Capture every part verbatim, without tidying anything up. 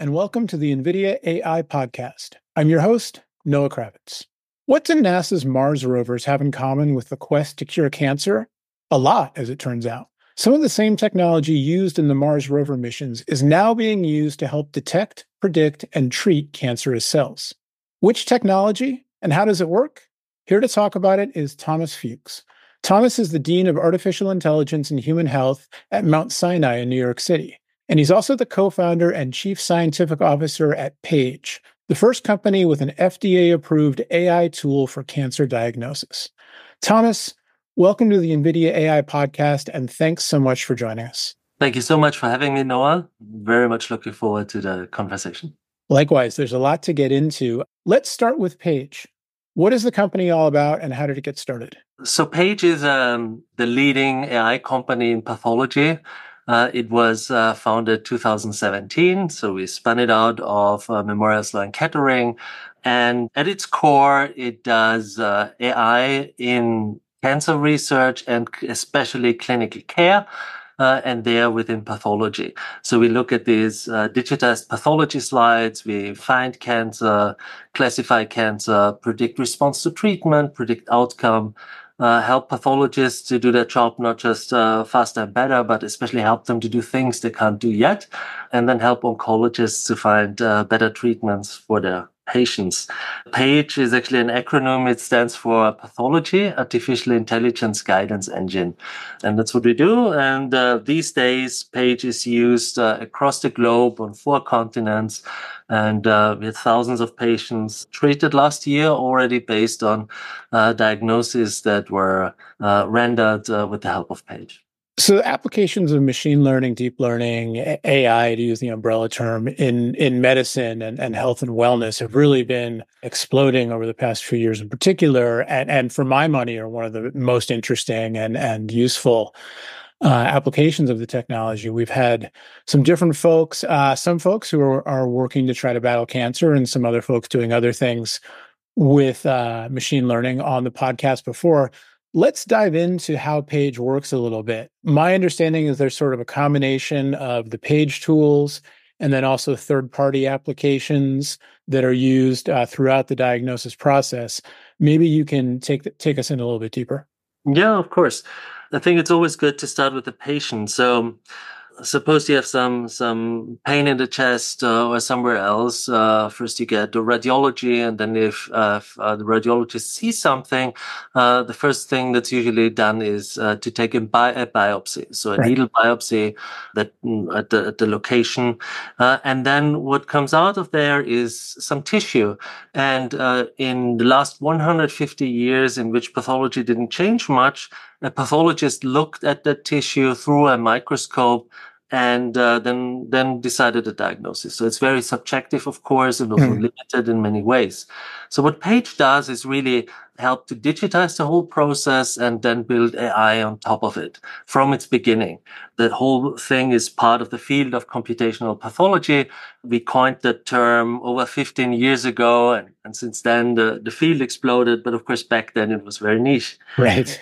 and welcome to the NVIDIA A I Podcast. I'm your host, Noah Kravitz. What do NASA's Mars rovers have in common with the quest to cure cancer? A lot, as it turns out. Some of the same technology used in the Mars rover missions is now being used to help detect, predict, and treat cancerous cells. Which technology, and how does it work? Here to talk about it is Thomas Fuchs. Thomas is the Dean of Artificial Intelligence and Human Health at Mount Sinai in New York City. And he's also the co-founder and chief scientific officer at Paige, the first company with an F D A-approved A I tool for cancer diagnosis. Thomas, welcome to the NVIDIA A I Podcast, and thanks so much for joining us. Thank you so much for having me, Noah. Very much looking forward to the conversation. Likewise, there's a lot to get into. Let's start with Paige. What is the company all about, and how did it get started? So Paige is um, the leading A I company in pathology. Uh, it was uh, founded two thousand seventeen, so we spun it out of uh, Memorial Sloan Kettering. And at its core, it does uh, A I in cancer research and especially clinical care, uh, and there within pathology. So we look at these uh, digitized pathology slides, we find cancer, classify cancer, predict response to treatment, predict outcome, Uh, help pathologists to do their job not just uh, faster and better, but especially help them to do things they can't do yet, and then help oncologists to find uh, better treatments for their patients. PAGE is actually an acronym. It stands for Pathology Artificial Intelligence Guidance Engine. And that's what we do. And uh, these days, PAGE is used uh, across the globe on four continents. And uh, we had thousands of patients treated last year already based on uh, diagnoses that were uh, rendered uh, with the help of PAGE. So applications of machine learning, deep learning, A I, to use the umbrella term, in, in medicine and, and health and wellness have really been exploding over the past few years in particular, and, and for my money are one of the most interesting and, and useful uh, applications of the technology. We've had some different folks, uh, some folks who are, are working to try to battle cancer and some other folks doing other things with uh, machine learning on the podcast before. Let's dive into how Paige works a little bit. My understanding is there's sort of a combination of the Paige tools and then also third-party applications that are used uh, throughout the diagnosis process. Maybe you can take take us in a little bit deeper. Yeah, of course. I think it's always good to start with the patient. So suppose you have some some pain in the chest uh, or somewhere else. Uh, first, you get the radiology, and then if, uh, if uh, the radiologist sees something, uh, the first thing that's usually done is uh, to take a, bi- a biopsy, so a Right. needle biopsy that at the, at the location, uh, and then what comes out of there is some tissue. And uh, in the last one hundred fifty years, in which pathology didn't change much, a pathologist looked at the tissue through a microscope and uh, then then decided a diagnosis. So it's very subjective, of course, and also Mm. limited in many ways. So what Paige does is really help to digitize the whole process and then build A I on top of it from its beginning. The whole thing is part of the field of computational pathology. We coined the term over fifteen years ago, and, and since then the, the field exploded. But of course, back then it was very niche. Right.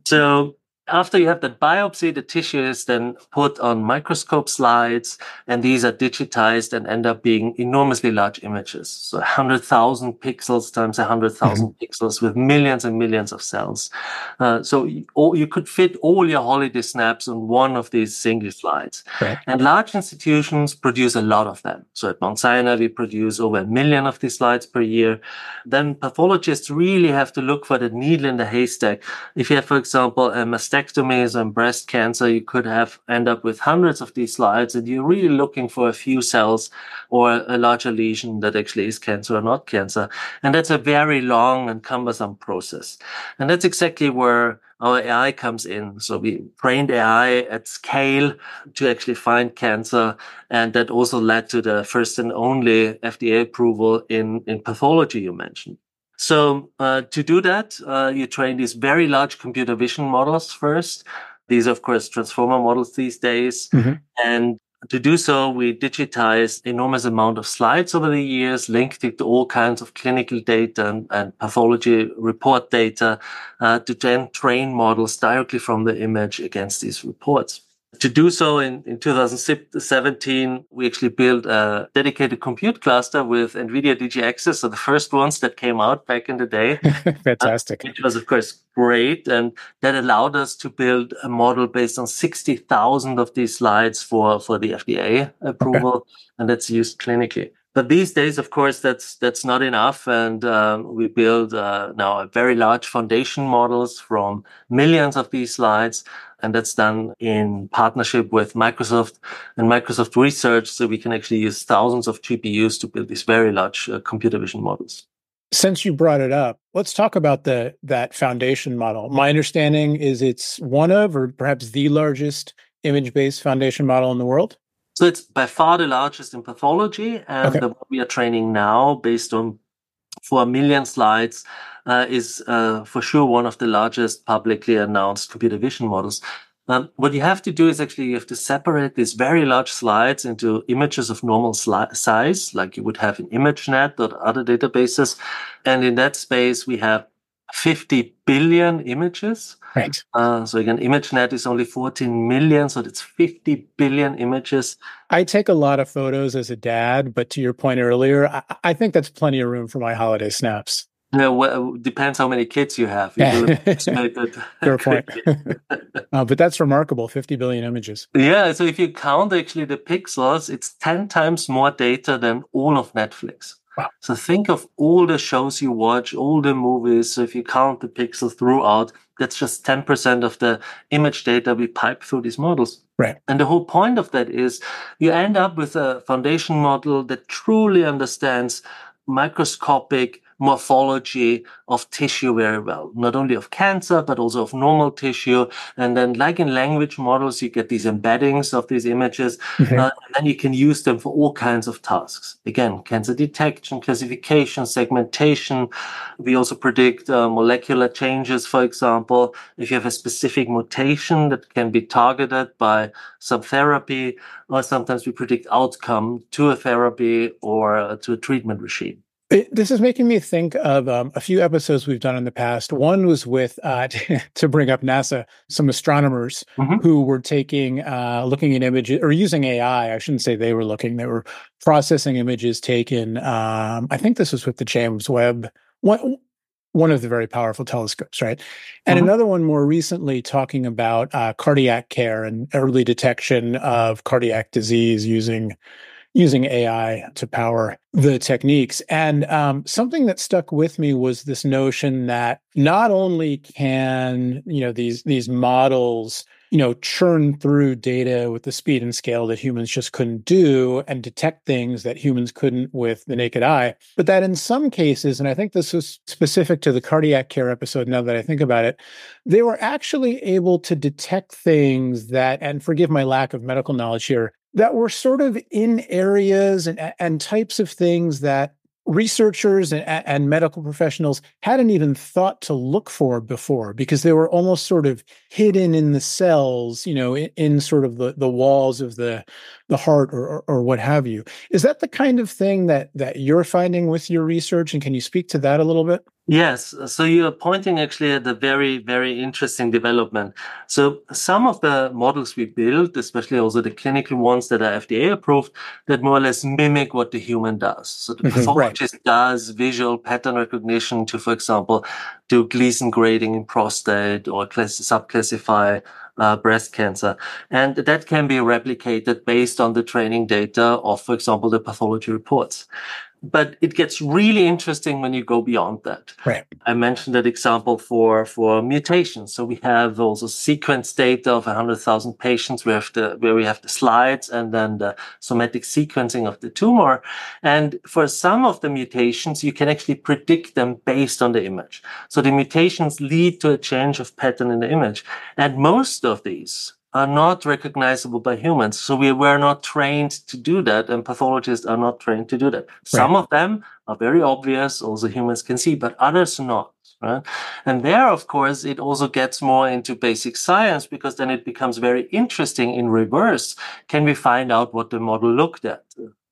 So after you have that biopsy, the tissue is then put on microscope slides, and these are digitized and end up being enormously large images. So one hundred thousand pixels times one hundred thousand mm-hmm. pixels with millions and millions of cells. Uh, so you, or you could fit all your holiday snaps on one of these single slides. Right. And large institutions produce a lot of them. So at Mount Sinai, we produce over a million of these slides per year. Then pathologists really have to look for the needle in the haystack. If you have, for example, a mastectomy and breast cancer, you could have end up with hundreds of these slides, and you're really looking for a few cells or a larger lesion that actually is cancer or not cancer. And that's a very long and cumbersome process. And that's exactly where our A I comes in. So we trained A I at scale to actually find cancer. And that also led to the first and only F D A approval in, in pathology you mentioned. So uh, to do that, uh, you train these very large computer vision models first. These are, of course, transformer models these days. Mm-hmm. And to do so, we digitized enormous amount of slides over the years, linked it to all kinds of clinical data and, and pathology report data uh, to then train models directly from the image against these reports. To do so in, in two thousand seventeen, we actually built a dedicated compute cluster with NVIDIA D G Xs, so the first ones that came out back in the day. Fantastic. Uh, which was, of course, great. And that allowed us to build a model based on sixty thousand of these slides for, for the F D A approval, okay. And that's used clinically. But these days, of course, that's that's not enough. And um, we build uh, now a very large foundation models from millions of these slides. And that's done in partnership with Microsoft and Microsoft Research. So we can actually use thousands of G P Us to build these very large uh, computer vision models. Since you brought it up, let's talk about the that foundation model. My understanding is it's one of, or perhaps the largest image-based foundation model in the world. So it's by far the largest in pathology, and okay. the one we are training now, based on four million slides, uh, is uh, for sure one of the largest publicly announced computer vision models. Um, what you have to do is actually you have to separate these very large slides into images of normal sli- size, like you would have in ImageNet or other databases. And in that space, we have fifty billion images. Right. Uh, so again, ImageNet is only fourteen million, so it's fifty billion images. I take a lot of photos as a dad, but to your point earlier, I, I think that's plenty of room for my holiday snaps. No, well, depends how many kids you have. You Fair point. uh, but that's remarkable, fifty billion images. Yeah, so if you count actually the pixels, it's ten times more data than all of Netflix. Wow. So think of all the shows you watch, all the movies. So if you count the pixels throughout, that's just ten percent of the image data we pipe through these models. Right. And the whole point of that is you end up with a foundation model that truly understands microscopic morphology of tissue very well, not only of cancer, but also of normal tissue. And then like in language models, you get these embeddings of these images, mm-hmm. uh, and then you can use them for all kinds of tasks. Again, cancer detection, classification, segmentation. We also predict uh, molecular changes, for example. If you have a specific mutation that can be targeted by some therapy, or sometimes we predict outcome to a therapy or uh, to a treatment regime. It, this is making me think of um, a few episodes we've done in the past. One was with, uh, to bring up NASA, some astronomers mm-hmm. who were taking, uh, looking at images, or using A I. I shouldn't say they were looking, they were processing images taken. Um, I think this was with the James Webb, one, one of the very powerful telescopes, right? And mm-hmm. another one more recently talking about uh, cardiac care and early detection of cardiac disease using using A I to power the techniques. And um, something that stuck with me was this notion that not only can, you know, these these models, you know, churn through data with the speed and scale that humans just couldn't do and detect things that humans couldn't with the naked eye, but that in some cases, and I think this was specific to the cardiac care episode now that I think about it, they were actually able to detect things that, and forgive my lack of medical knowledge here, that were sort of in areas and, and types of things that researchers and, and medical professionals hadn't even thought to look for before, because they were almost sort of hidden in the cells, you know, in, in sort of the, the walls of the, the heart or, or, or what have you. Is that the kind of thing that, that you're finding with your research? And can you speak to that a little bit? Yes. So you're pointing actually at a very, very interesting development. So some of the models we build, especially also the clinical ones that are F D A approved, that more or less mimic what the human does. So the pathologist right. does visual pattern recognition to, for example, do Gleason grading in prostate or class- subclassify uh, breast cancer. And that can be replicated based on the training data of, for example, the pathology reports. But it gets really interesting when you go beyond that. Right. I mentioned that example for, for mutations. So we have also sequence data of one hundred thousand patients. We have the, where we have the slides and then the somatic sequencing of the tumor. And for some of the mutations, you can actually predict them based on the image. So the mutations lead to a change of pattern in the image. And most of these are not recognizable by humans. So we were not trained to do that, and pathologists are not trained to do that. Some right. of them are very obvious, also humans can see, but others not. Right? And there, of course, it also gets more into basic science, because then it becomes very interesting in reverse. Can we find out what the model looked at?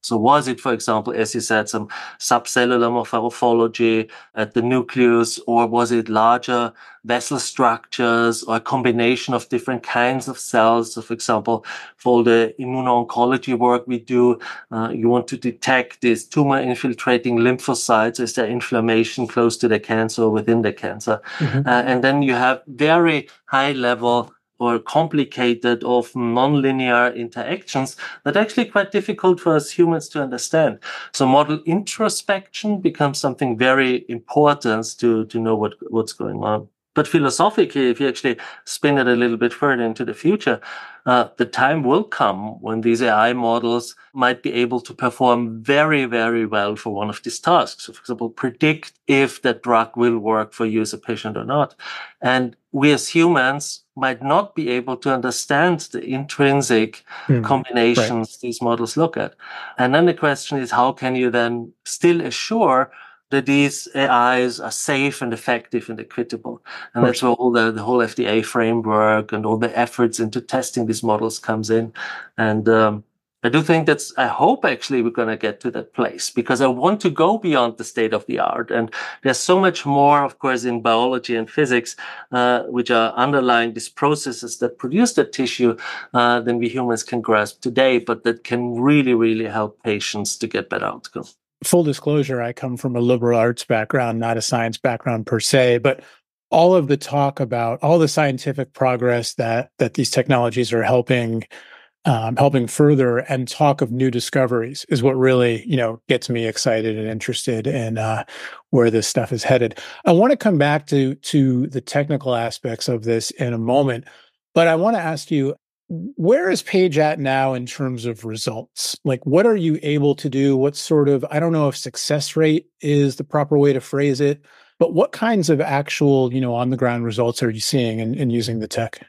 So was it, for example, as you said, some subcellular morphology at the nucleus, or was it larger vessel structures, or a combination of different kinds of cells? So, for example, for the immuno-oncology work we do, uh, you want to detect these tumor-infiltrating lymphocytes. Is there inflammation close to the cancer or within the cancer? Mm-hmm. Uh, and then you have very high-level or complicated, often non-linear interactions that are actually quite difficult for us humans to understand. So model introspection becomes something very important to, to know what, what's going on. But philosophically, if you actually spin it a little bit further into the future, uh, the time will come when these A I models might be able to perform very, very well for one of these tasks. So, for example, predict if that drug will work for you as a patient or not. And we as humans might not be able to understand the intrinsic mm, combinations right. these models look at. And then the question is, how can you then still assure that these A Is are safe and effective and equitable? And that's where all the, the whole F D A framework and all the efforts into testing these models comes in. And um, I do think that's, I hope actually we're going to get to that place, because I want to go beyond the state of the art. And there's so much more, of course, in biology and physics, uh, which are underlying these processes that produce that tissue uh, than we humans can grasp today, but that can really, really help patients to get better outcomes. Full disclosure, I come from a liberal arts background, not a science background per se, but all of the talk about all the scientific progress that that these technologies are helping um, helping further, and talk of new discoveries is what really, you know, gets me excited and interested in uh, where this stuff is headed. I want to come back to to the technical aspects of this in a moment, but I want to ask you, where is Paige at now in terms of results? Like, what are you able to do? What sort of, I don't know if success rate is the proper way to phrase it, but what kinds of actual, you know, on the ground results are you seeing in, in using the tech?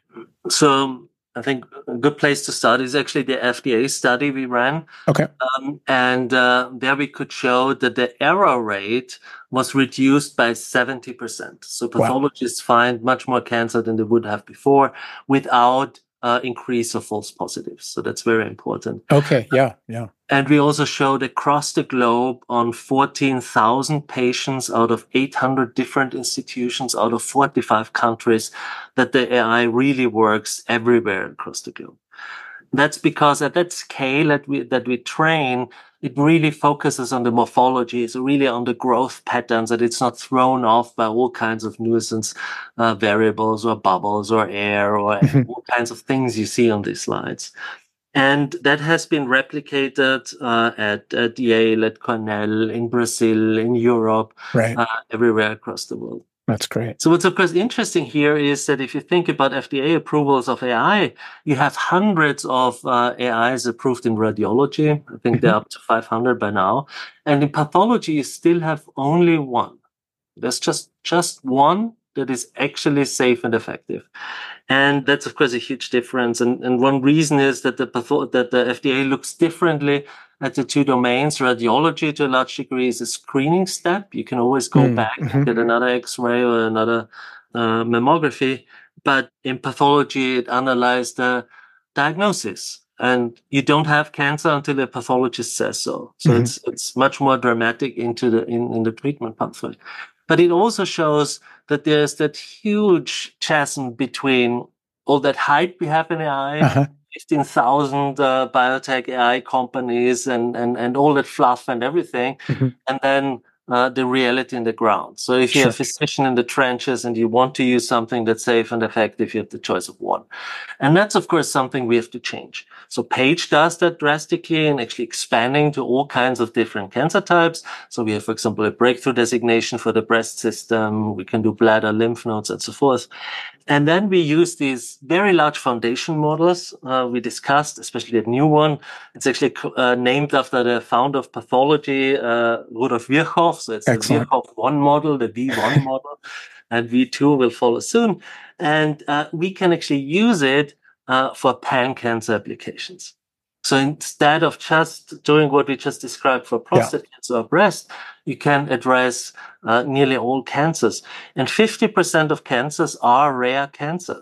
So I think a good place to start is actually the F D A study we ran. Okay. Um, and uh, there we could show that the error rate was reduced by seventy percent. So pathologists wow. find much more cancer than they would have before without Uh, increase of false positives. So that's very important. Okay, yeah, yeah. And we also showed across the globe on fourteen thousand patients out of eight hundred different institutions out of forty-five countries that the A I really works everywhere across the globe. That's because at that scale that we, that we train, it really focuses on the morphology, so really on the growth patterns, that it's not thrown off by all kinds of nuisance uh, variables or bubbles or air or all kinds of things you see on these slides. And that has been replicated uh, at, at Yale, at Cornell, in Brazil, in Europe, right. uh, everywhere across the world. That's great. So what's of course interesting here is that if you think about F D A approvals of A I, you have hundreds of uh, A Is approved in radiology. I think mm-hmm. they're up to five hundred by now. And in pathology, you still have only one. There's just, just one that is actually safe and effective. And that's, of course, a huge difference. And, and one reason is that the patho- that the F D A looks differently at the two domains. Radiology, to a large degree, is a screening step. You can always go mm, back mm-hmm. and get another X-ray or another uh, mammography. But in pathology, it analyzes the diagnosis. And you don't have cancer until the pathologist says so. So mm-hmm. it's it's much more dramatic into the in, in the treatment pathway. But it also shows that there's that huge chasm between all that hype we have in A I, uh-huh. fifteen thousand uh, biotech A I companies and, and, and all that fluff and everything, mm-hmm. and then uh, the reality in the ground. So if you're sure. a physician in the trenches and you want to use something that's safe and effective, you have the choice of one. And that's, of course, something we have to change. So Paige does that drastically and actually expanding to all kinds of different cancer types. So we have, for example, a breakthrough designation for the breast system. We can do bladder, lymph nodes, and so forth. And then we use these very large foundation models uh, we discussed, especially the new one. It's actually uh, named after the founder of pathology, uh, Rudolf Virchow. So it's Excellent. the Virchow one model, the V one model, and V two will follow soon. And uh, we can actually use it uh, for pan-cancer applications. So instead of just doing what we just described for prostate yeah. cancer or breast, you can address uh, nearly all cancers. And fifty percent of cancers are rare cancers.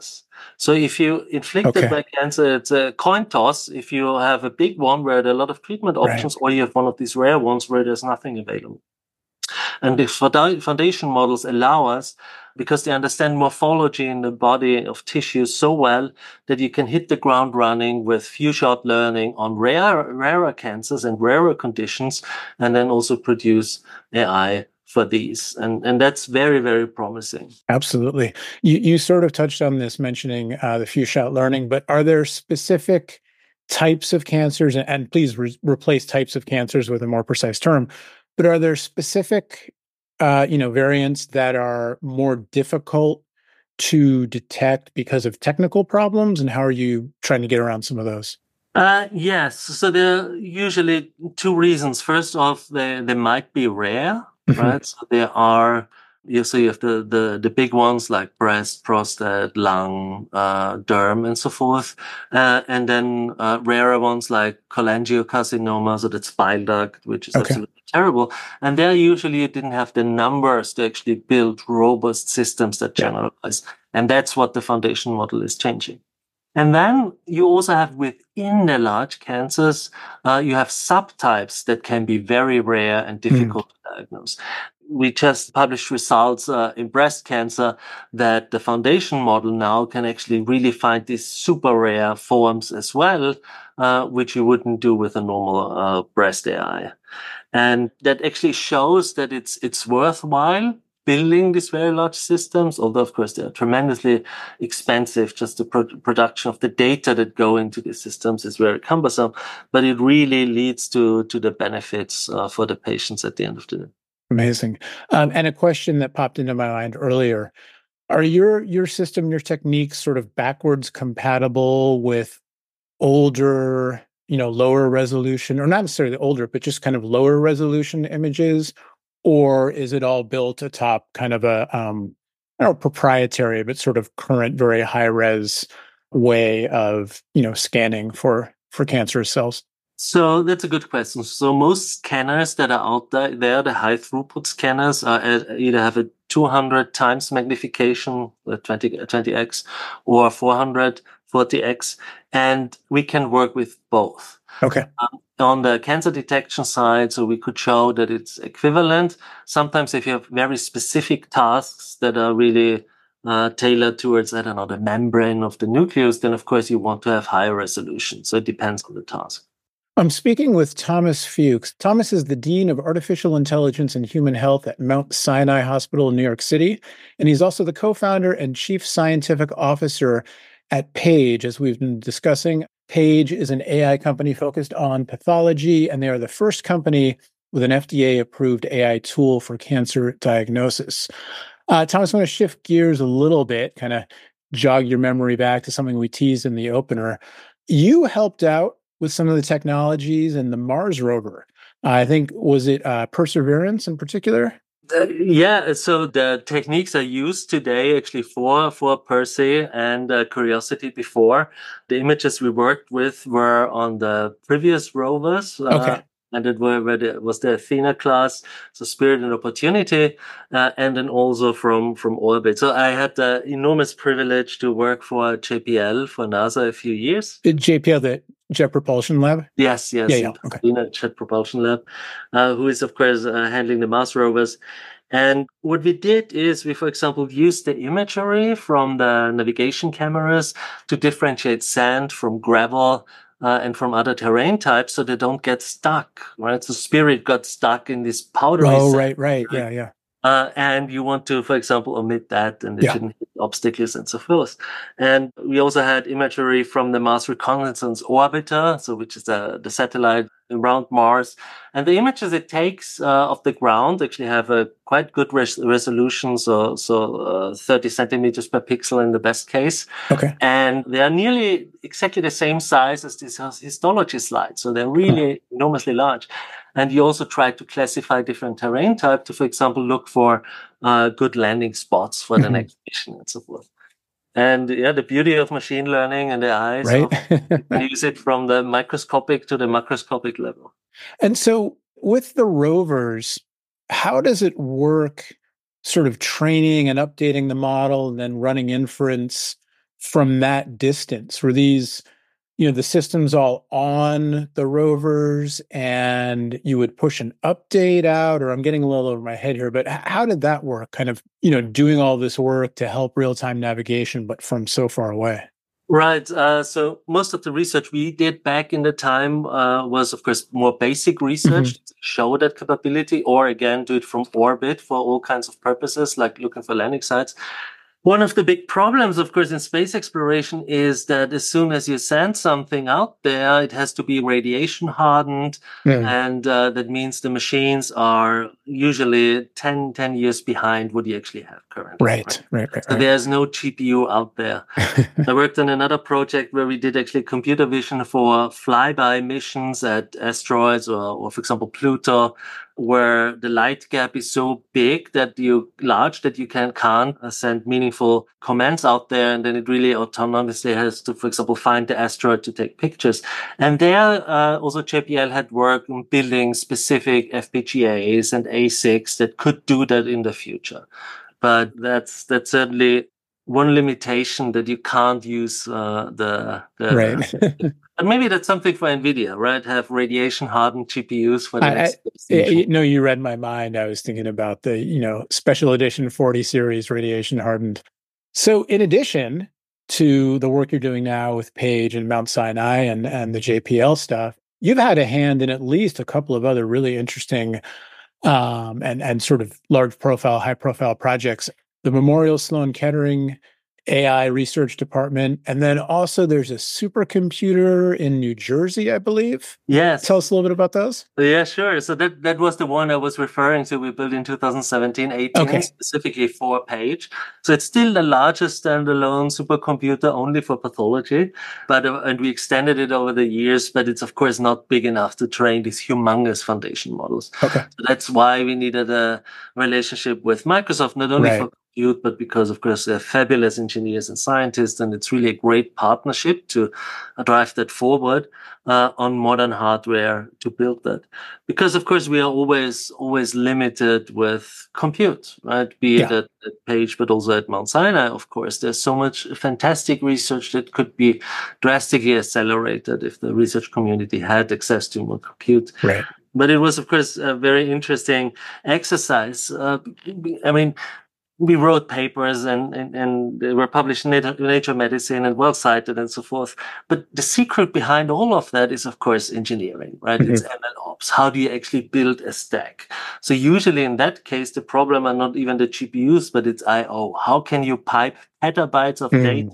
So if you inflicted Okay. by cancer, it's a coin toss. If you have a big one where there are a lot of treatment Right. options, or you have one of these rare ones where there's nothing available. And the foundation models allow us, because they understand morphology in the body of tissue so well, that you can hit the ground running with few-shot learning on rare, rarer cancers and rarer conditions, and then also produce A I for these. And, and that's very, very promising. Absolutely. You, you sort of touched on this mentioning uh, the few-shot learning, but are there specific types of cancers, and, and please re- replace types of cancers with a more precise term, but are there specific uh, you know, variants that are more difficult to detect because of technical problems, and how are you trying to get around some of those? Uh, yes. So there are usually two reasons. First off, they, they might be rare, right? So there are, you so you have the, the, the big ones like breast, prostate, lung, uh, derm, and so forth. Uh, and then uh, rarer ones like cholangiocarcinoma, so that's bile duct, which is Okay. absolutely terrible. And there usually you didn't have the numbers to actually build robust systems that Yeah. generalize. And that's what the foundation model is changing. And then you also have within the large cancers, uh, you have subtypes that can be very rare and difficult mm. to diagnose. We just published results uh, in breast cancer that the foundation model now can actually really find these super rare forms as well, uh, which you wouldn't do with a normal uh, breast A I. And that actually shows that it's it's worthwhile building these very large systems, although of course they are tremendously expensive. Just the pro- production of the data that go into these systems is very cumbersome, but it really leads to to the benefits uh, for the patients at the end of the day. Amazing. Um, and a question that popped into my mind earlier: are your your system, your techniques, sort of backwards compatible with older, you know, lower resolution, or not necessarily older, but just kind of lower resolution images? Or is it all built atop kind of a, um, I don't know, proprietary, but sort of current, very high res way of, you know, scanning for, for cancerous cells? So that's a good question. So most scanners that are out there, there the high throughput scanners are at, either have a two hundred times magnification, twenty, twenty x, or four hundred forty x, and we can work with both. Okay. Um, on the cancer detection side, so we could show that it's equivalent. Sometimes if you have very specific tasks that are really uh, tailored towards, I don't know, the membrane of the nucleus, then of course you want to have higher resolution. So it depends on the task. I'm speaking with Thomas Fuchs. Thomas is the Dean of Artificial Intelligence and Human Health at Mount Sinai Hospital in New York City, and he's also the co-founder and chief scientific officer at Paige. As we've been discussing, Paige is an A I company focused on pathology, and they are the first company with an F D A-approved A I tool for cancer diagnosis. Uh, Thomas, I want to shift gears a little bit, kind of jog your memory back to something we teased in the opener. You helped out with some of the technologies in the Mars rover. Uh, I think, was it uh, Perseverance in particular? Uh, yeah, so the techniques are used today actually for, for Percy and uh, Curiosity before. The images we worked with were on the previous rovers. Uh, Okay. And it were, where the, was the Athena class, so Spirit and Opportunity, uh, and then also from, from orbit. So I had the enormous privilege to work for J P L, for NASA, a few years. J P L, the Jet Propulsion Lab? Yes, yes, Yeah, in yeah. Okay. Pasadena Jet Propulsion Lab, uh, who is, of course, uh, handling the Mars rovers. And what we did is we, for example, used the imagery from the navigation cameras to differentiate sand from gravel, Uh, and from other terrain types, so they don't get stuck, right? So Spirit got stuck in this powdery Oh, sand, right, right. right? Yeah, yeah. Uh, and you want to, for example, omit that, and it Yeah. shouldn't hit obstacles and so forth. And we also had imagery from the Mars Reconnaissance Orbiter, so which is the, the satellite around Mars. And the images it takes uh, of the ground actually have a quite good res- resolution, so so uh, thirty centimeters per pixel in the best case. Okay. And they are nearly exactly the same size as these histology slides, so they're really huh. enormously large. And you also try to classify different terrain type to, for example, look for uh, good landing spots for the mm-hmm. next mission and so forth. And yeah, the beauty of machine learning and the eyes, right? So you can use it from the microscopic to the macroscopic level. And so with the rovers, how does it work, sort of training and updating the model and then running inference from that distance? Were these, you know, the systems all on the rovers and you would push an update out? Or I'm getting a little over my head here, but how did that work? Kind of, you know, doing all this work to help real-time navigation, but from so far away. Right. Uh, so most of the research we did back in the time uh, was, of course, more basic research Mm-hmm. to show that capability, or again, do it from orbit for all kinds of purposes, like looking for landing sites. One of the big problems, of course, in space exploration is that as soon as you send something out there, it has to be radiation hardened. Mm. And uh, that means the machines are usually ten, ten years behind what you actually have currently. Right, right, right. right, So right. there's no G P U out there. I worked on another project where we did actually computer vision for flyby missions at asteroids or, or for example, Pluto, where the light gap is so big that you large that you can can't send meaningful commands out there, and then it really autonomously has to, for example, find the asteroid to take pictures. And there, uh, also J P L had worked on building specific F P G As and A SICs that could do that in the future. But that's that's certainly one limitation, that you can't use uh, the, the Right. and maybe that's something for NVIDIA, right? Have radiation hardened G P Us for the I, next I, station. no, you read my mind. I was thinking about the, you know, special edition forty series radiation hardened. So in addition to the work you're doing now with Paige and Mount Sinai and, and the J P L stuff, you've had a hand in at least a couple of other really interesting um, and, and sort of large profile, high profile projects. The Memorial Sloan Kettering A I Research Department. And then also there's a supercomputer in New Jersey, I believe. Yes. Tell us a little bit about those. Yeah, sure. So that, that was the one I was referring to. We built in two thousand seventeen, eighteen, Okay. specifically for Paige. So it's still the largest standalone supercomputer only for pathology, but uh, and we extended it over the years, but it's of course not big enough to train these humongous foundation models. Okay. So that's why we needed a relationship with Microsoft, not only Right. for compute, but because of course they're fabulous engineers and scientists, and it's really a great partnership to uh, drive that forward uh, on modern hardware to build that. Because of course we are always always limited with compute, right? Be it Yeah. at, at Paige, but also at Mount Sinai. Of course, there's so much fantastic research that could be drastically accelerated if the research community had access to more compute. Right. But it was, of course, a very interesting exercise. Uh, I mean, we wrote papers and, and, and they were published in Nature, Nature Medicine and well cited and so forth. But the secret behind all of that is, of course, engineering, right? Mm-hmm. It's M L Ops. How do you actually build a stack? So usually in that case, the problem are not even the G P Us, but it's I O. How can you pipe petabytes of Mm. data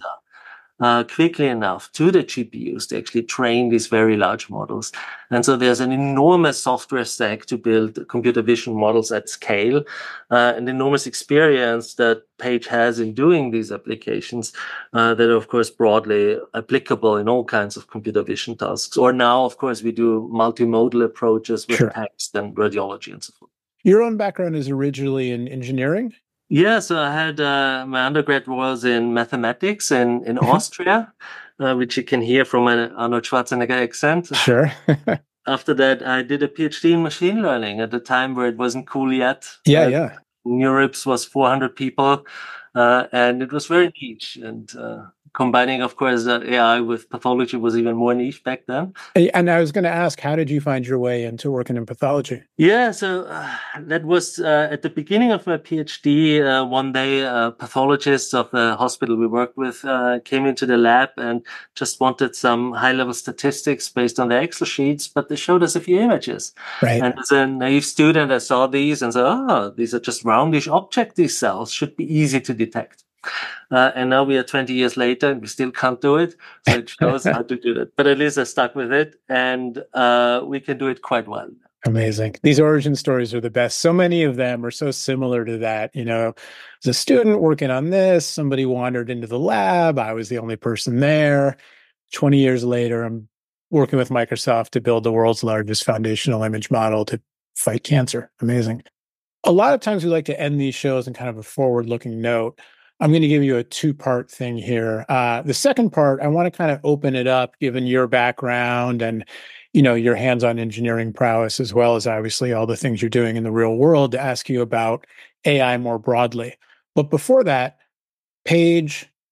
Uh, quickly enough to the G P Us to actually train these very large models? And so there's an enormous software stack to build computer vision models at scale, uh, an enormous experience that Paige has in doing these applications uh, that are, of course, broadly applicable in all kinds of computer vision tasks. Or now, of course, we do multimodal approaches with Sure. text and radiology and so forth. Your own background is originally in engineering? Yeah, so I had uh, my undergrad was in mathematics in, in Austria, uh, which you can hear from my Arnold Schwarzenegger accent. Sure. After that, I did a PhD in machine learning at the time where it wasn't cool yet. Yeah, uh, yeah. NeurIPS was four hundred people, uh, and it was very niche. And uh, combining, of course, uh, A I with pathology was even more niche back then. And I was going to ask, how did you find your way into working in pathology? Yeah, so uh, that was uh, at the beginning of my PhD. Uh, one day, uh, pathologists of the hospital we worked with uh, came into the lab and just wanted some high-level statistics based on their Excel sheets, but they showed us a few images. Right. And as a naive student, I saw these and said, oh, these are just roundish objects. These cells should be easy to detect. Uh, and now we are twenty years later and we still can't do it. So it shows how to do that. But at least I stuck with it, and uh, we can do it quite well. Amazing. These origin stories are the best. So many of them are so similar to that. You know, as a student working on this, somebody wandered into the lab. I was the only person there. twenty years later, I'm working with Microsoft to build the world's largest foundational image model to fight cancer. Amazing. A lot of times we like to end these shows in kind of a forward-looking note. I'm going to give you a two-part thing here. Uh, the second part, I want to kind of open it up, given your background and, you know, your hands-on engineering prowess, as well as obviously all the things you're doing in the real world, to ask you about A I more broadly. But before that, Paige,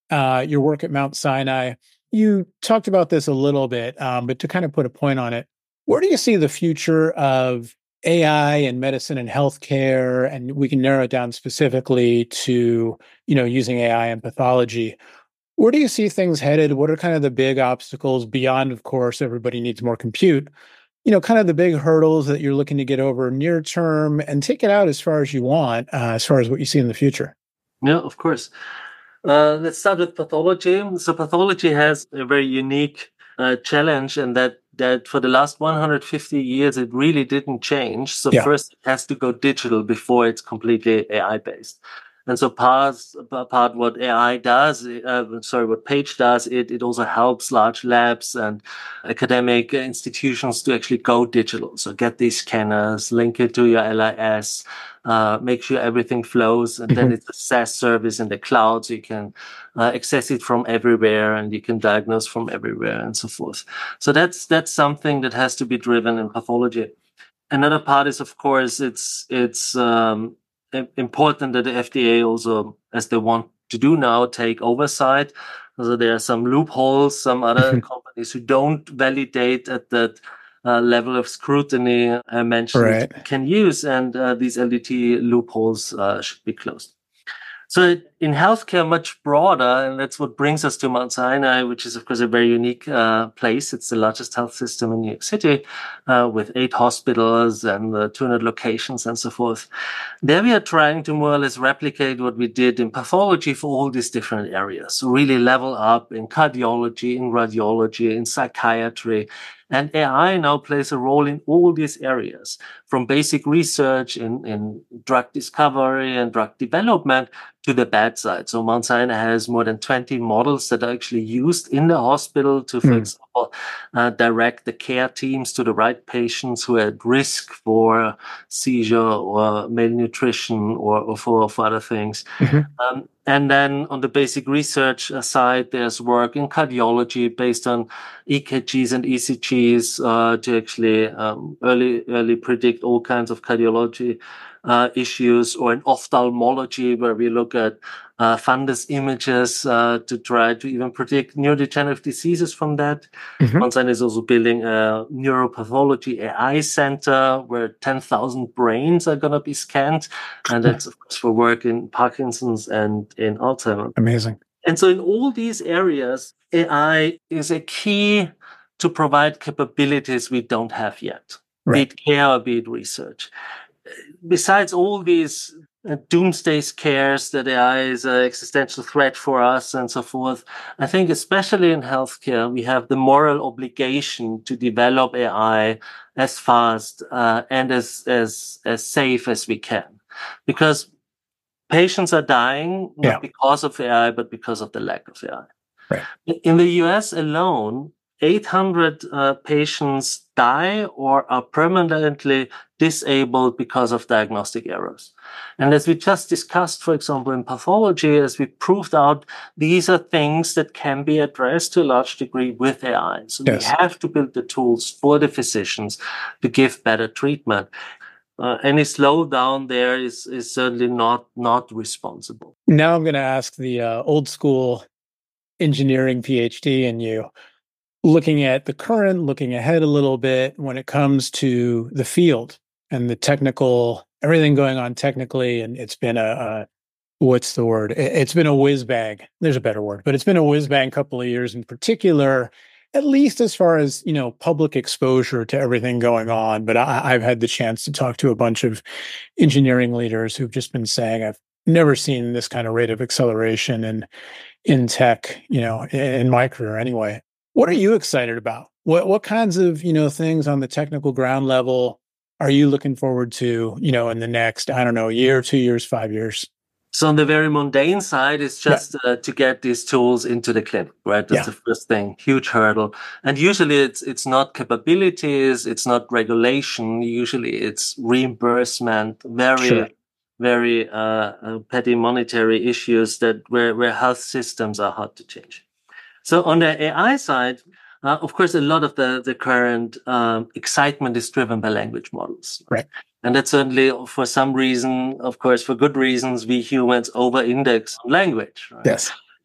uh, your work at Mount Sinai. You talked about this a little bit, um, but to kind of put a point on it, where do you see the future of A I in medicine and healthcare? And we can narrow it down specifically to, you know, using A I in pathology. Where do you see things headed? What are kind of the big obstacles beyond, of course, everybody needs more compute? You know, kind of the big hurdles that you're looking to get over near term, and take it out as far as you want, uh, as far as what you see in the future. Yeah, of course. Uh, let's start with pathology. So pathology has a very unique uh, challenge, and that that for the last one hundred fifty years it really didn't change. So Yeah. first it has to go digital before it's completely A I based. And so part, part what A I does, uh, sorry, what Paige does, it, it also helps large labs and academic institutions to actually go digital. So get these scanners, link it to your L I S, uh, make sure everything flows, and then Mhm. it's a SaaS service in the cloud, so you can uh, access it from everywhere, and you can diagnose from everywhere, and so forth. So that's that's something that has to be driven in pathology. Another part is, of course, it's it's um, important that the F D A also, as they want to do now, take oversight. So there are some loopholes, some other companies who don't validate at that uh, level of scrutiny I mentioned Right. can use, and uh, these L D T loopholes uh, should be closed. So in healthcare, much broader, and that's what brings us to Mount Sinai, which is, of course, a very unique uh, place. It's the largest health system in New York City, uh, with eight hospitals and uh, two hundred locations and so forth. There we are trying to more or less replicate what we did in pathology for all these different areas. So really level up in cardiology, in radiology, in psychiatry. And A I now plays a role in all these areas, from basic research in, in drug discovery and drug development to the bedside. So Mount Sinai has more than twenty models that are actually used in the hospital to, for Mm. example, uh, direct the care teams to the right patients who are at risk for seizure or malnutrition or, or for, for other things. Mhm. Um, and then on the basic research side, there's work in cardiology based on E K Gs and E C Gs uh, to actually um, early early predict all kinds of cardiology uh, issues, or in ophthalmology, where we look at uh, fundus images uh, to try to even predict neurodegenerative diseases from that. Mhm. Mount Sinai is also building a neuropathology A I center where ten thousand brains are going to be scanned. And that's, of course, for work in Parkinson's and in Alzheimer's. Amazing. And so in all these areas, A I is a key to provide capabilities we don't have yet, Right. be it care or be it research. Besides all these uh, doomsday scares that A I is an existential threat for us and so forth, I think especially in healthcare, we have the moral obligation to develop A I as fast uh, and as, as, as safe as we can. Because patients are dying not Yeah. because of A I, but because of the lack of A I. Right. In the U S alone, eight hundred uh, patients die or are permanently disabled because of diagnostic errors. And as we just discussed, for example, in pathology, as we proved out, these are things that can be addressed to a large degree with A I. So Yes. we have to build the tools for the physicians to give better treatment. Uh, any slowdown there is, is certainly not, not responsible. Now I'm going to ask the uh, old school engineering PhD in you, looking at the current, looking ahead a little bit when it comes to the field and the technical, everything going on technically. And it's been a, a what's the word? It's been a whiz bang. There's a better word, but it's been a whiz bang couple of years in particular, at least as far as, you know, public exposure to everything going on. But I, I've had the chance to talk to a bunch of engineering leaders who've just been saying, I've never seen this kind of rate of acceleration in, in tech, you know, in, in my career anyway. What are you excited about? What, what kinds of, you know, things on the technical ground level are you looking forward to, you know, in the next, I don't know, year, two years, five years? So on the very mundane side, it's just yeah. uh, to get these tools into the clinic, right? That's yeah. the first thing, huge hurdle. And usually it's it's not capabilities, it's not regulation. Usually it's reimbursement, very, sure. very uh, uh, petty monetary issues that where, where health systems are hard to change. So on the A I side, uh, of course, a lot of the, the current um, excitement is driven by language models. Right. And that's certainly, for some reason, of course, for good reasons, we humans over-index on language. Right? Yes.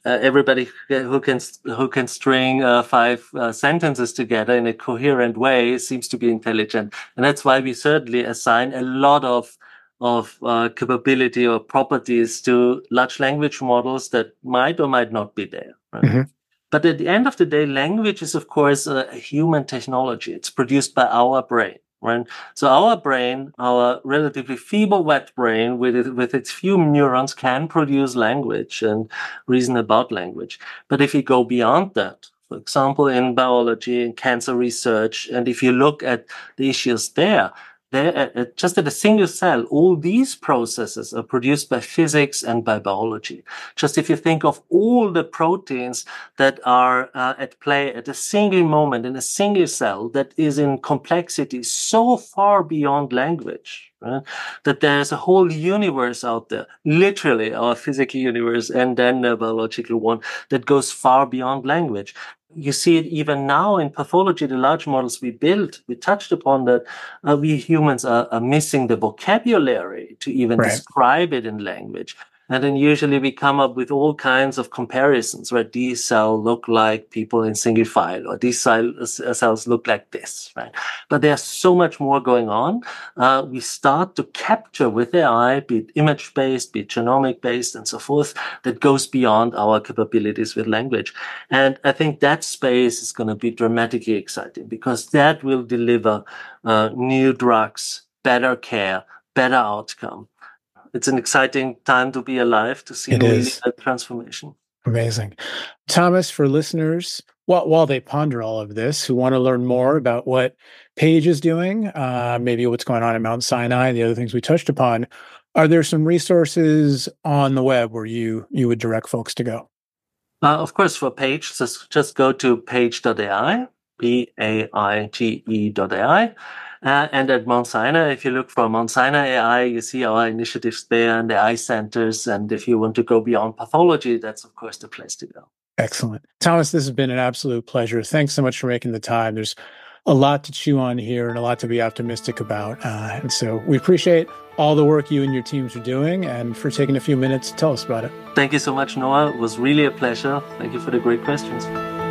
uh, everybody who can who can string uh, five uh, sentences together in a coherent way seems to be intelligent, and that's why we certainly assign a lot of of uh, capability or properties to large language models that might or might not be there. Right? Mm-hmm. But at the end of the day, language is, of course, a human technology. It's produced by our brain. Right? So our brain, our relatively feeble wet brain with it, with its few neurons can produce language and reason about language. But if you go beyond that, for example, in biology, in cancer research, and if you look at the issues there, there, just at a single cell, all these processes are produced by physics and by biology. Just if you think of all the proteins that are uh, at play at a single moment in a single cell that is in complexity so far beyond language, right? That there's a whole universe out there, literally our physical universe and then the biological one that goes far beyond language. You see it even now in pathology, the large models we built, we touched upon that uh, we humans are, are missing the vocabulary to even right. describe it in language. And then usually we come up with all kinds of comparisons, where these cells look like people in single file, or these cells look like this, right? But there's so much more going on. Uh, we start to capture with A I, be it image-based, be it genomic-based, and so forth, that goes beyond our capabilities with language. And I think that space is going to be dramatically exciting, because that will deliver uh, new drugs, better care, better outcome. It's an exciting time to be alive, to see it really is. that transformation. Amazing. Thomas, for listeners, while, while they ponder all of this, who want to learn more about what Paige is doing, uh, maybe what's going on at Mount Sinai, the other things we touched upon, are there some resources on the web where you you would direct folks to go? Uh, of course, for Paige, just, just go to paige dot A I, P A I G E dot A I. Uh, and at Mount Sinai, if you look for Mount Sinai A I, you see our initiatives there and the A I centers. And if you want to go beyond pathology, that's, of course, the place to go. Excellent. Thomas, this has been an absolute pleasure. Thanks so much for making the time. There's a lot to chew on here and a lot to be optimistic about. Uh, and so we appreciate all the work you and your teams are doing, and for taking a few minutes to tell us about it. Thank you so much, Noah. It was really a pleasure. Thank you for the great questions.